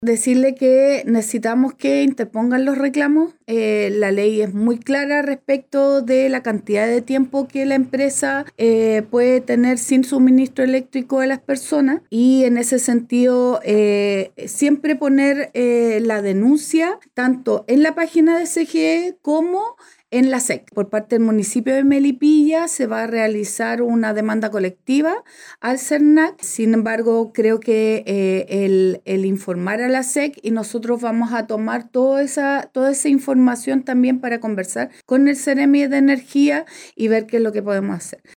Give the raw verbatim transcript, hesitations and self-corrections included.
Decirle que necesitamos que interpongan los reclamos. Eh, la ley es muy clara respecto de la cantidad de tiempo que la empresa eh, puede tener sin suministro eléctrico a las personas, y en ese sentido eh, siempre poner eh, la denuncia tanto en la página de C G E como en la S E C. Por parte del municipio de Melipilla se va a realizar una demanda colectiva al CERNAC. Sin embargo, creo que eh, el, el informar a la S E C, y nosotros vamos a tomar toda esa, toda esa información también para conversar con el Ceremi de Energía y ver qué es lo que podemos hacer.